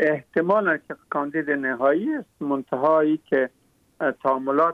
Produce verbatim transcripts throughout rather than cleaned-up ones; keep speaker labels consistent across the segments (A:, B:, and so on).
A: احتمالا که کاندید نهایی است، منتهایی که تعاملات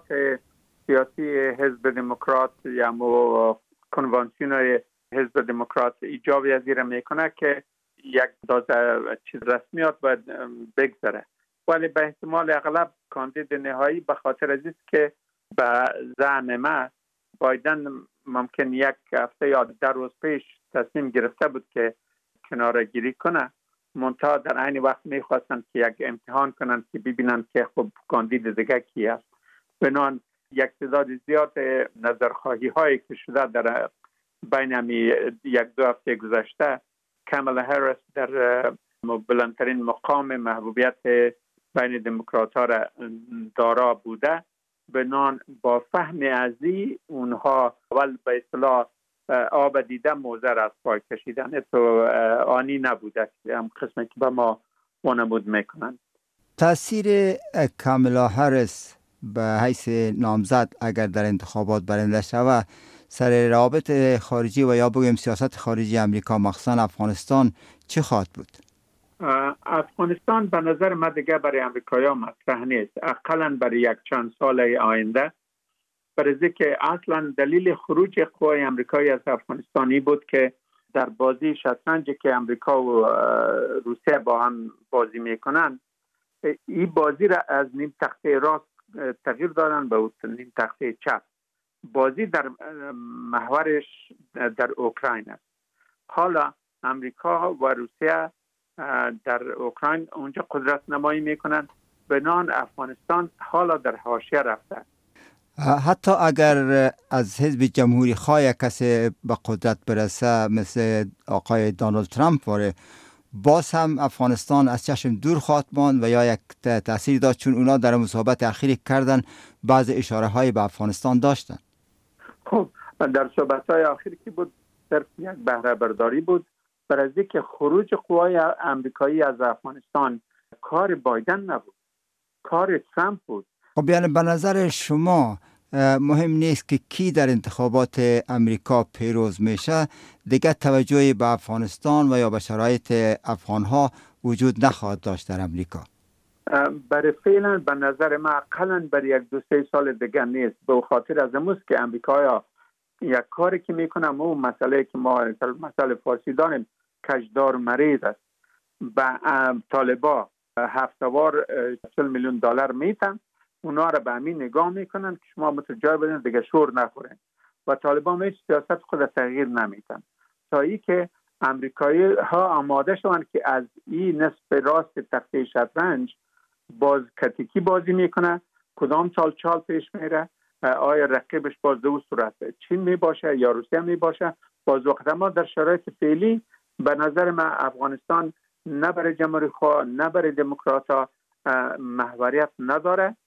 A: سیاسی حزب دموکرات یا مو کنوانسیون حزب دموکرات ایجاب یزیر میکنه که یک داده چیز رسمیات باید بگذره، ولی به احتمال اغلب کاندید نهایی به خاطر از است که به زعم ما بایدن ممکن یک هفته یا ده روز پیش تصمیم گرفته بود که کناره گیری کنه، منتها در عین وقت میخواستن که یک امتحان کنن که ببینن که خب کاندید دیگه کی است. بنان یک تعداد زیاد نظرخواهی هایی که شده در بین همی یک دو هفته گذشته، کامالا هریس در بلندترین مقام محبوبیت بین دموکرات ها را دارا بوده، بنان با فهم ازی اونها اول به اصطلاح آب دیده موزر از پای کشیدن تو آنی نبوده هم قسمی که به ما وانمود میکنن.
B: تاثیر کامالا هریس به حیث نامزد اگر در انتخابات برنده شود سر روابط خارجی و یا بگویم سیاست خارجی امریکا مخصوصا افغانستان چه خواهد بود؟
A: افغانستان به نظر من دیگه برای امریکایی مطرح نیست، اقلا برای یک چند سال آینده، برای که اصلا دلیل خروج قوای امریکایی از افغانستانی بود که در بازی شطرنجی که امریکا و روسیه با هم بازی میکنن، این بازی را از نیم تخته راست تغییر دادن به نیم تخته چپ. بازی در محورش در اوکراین است. حالا امریکا و روسیه در اوکراین اونجا قدرت نمایی میکنن، بنان افغانستان حالا در حاشیه رفته.
B: حتی اگر از حزب جمهوری خواه کسی به قدرت برسه مثل آقای دونالد ترامپ واره، باز هم افغانستان از چشم دور خواهد ماند و یا یک تأثیر داشت، چون اونا در مصاحبت اخیری کردن بعض اشاره های به افغانستان داشتن.
A: خب در صحبت های آخری که بود صرف یک بهره برداری بود، برای اینکه خروج قوای امریکایی از افغانستان کار بایدن نبود، کار ترامپ بود.
B: خب یعنی به نظر شما مهم نیست که کی در انتخابات امریکا پیروز میشه، دیگه توجهی به افغانستان و یا به شرایط افغانها وجود نخواهد داشت در امریکا؟
A: برای فعلا به نظر من اقلا برای یک دو سه سال دیگه نیست، به خاطر از اموز که امریکایا یک کاری که میکنم اون مسئله که ما مسئله فارسی داریم کشدار مریض است. به طالبا هفتهوار چهل میلیون دلار میتن، اونا را به همین نگاه میکنن که شما متوجه بدین دیگه شور نخورین و طالبان هیچ سیاست خود تغییر نمیتن تا ای که امریکایی ها آماده شوند که از این نصف راست تخته شطرنج باز کتیکی بازی میکنه، کدام چال چال پیش میره، آیا رقیبش باز دو صورت چین میباشه یا روسیه میباشه. باز وقت ما در شرایط فعلی به نظر من افغانستان نه برای جمهوری خواه نه برای دموکرات ها محوریت نداره